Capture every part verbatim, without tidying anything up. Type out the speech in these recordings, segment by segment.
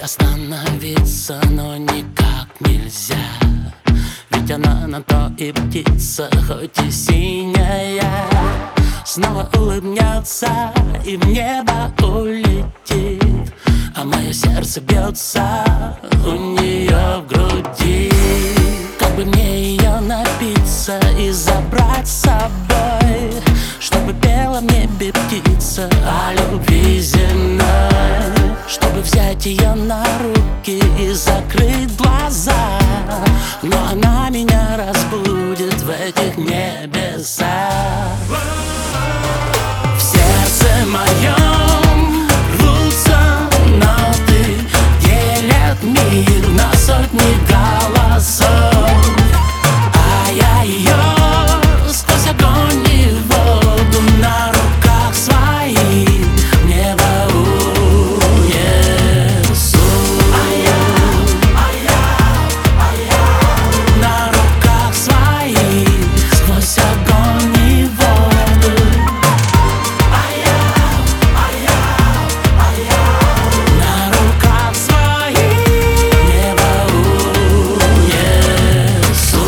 остановиться, но никак нельзя. Ведь она на то и птица, хоть и синяя. Снова улыбнется и в небо улетит, а мое сердце бьется у нее в груди. Как бы мне ее напиться и забрать с собой, чтобы пела в небе птица о любви земной. Чтобы взять ее на руки и закрыть глаза, но она меня разбудит в этих небесах. В сердце моем рвутся ноты, делят мир на сотни голосов. А я ее сквозь огонь и воду на руках своих в небо унесу. А я, а я, а я на руках своих сквозь огонь и воду. А я, а я, а я на руках своих в небо унесу.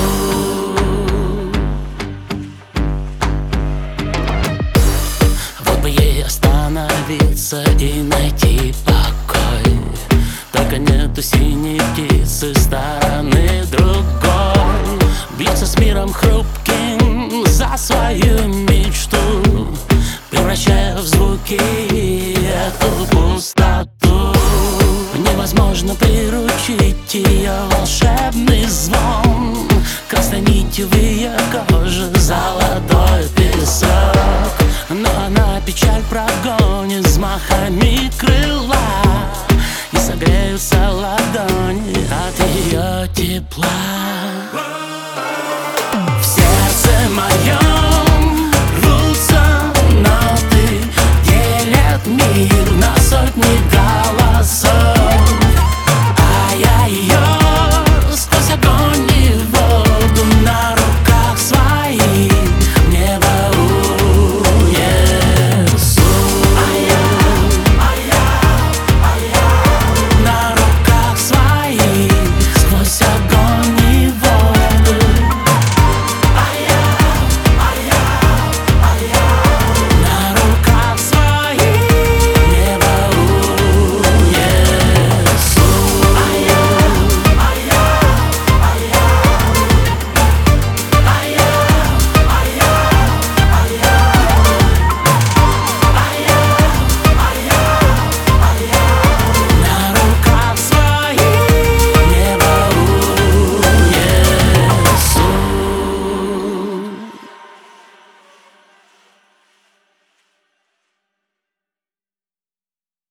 Вот бы ей остановиться и найти покой, только нету синей птицы стороны другой. Биться с миром хрупким за свою мечту, превращая в звуки эту пустоту. Невозможно приручить ее волшебный звон, красной нитью в ее коже золотой песок. Но она печаль прогонит взмахами крыла, и согреются ладони от ее тепла.